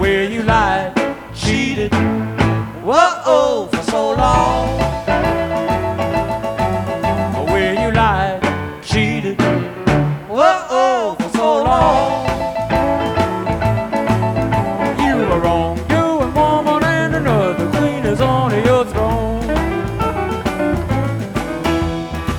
where you lied, cheated, whoa, for so long.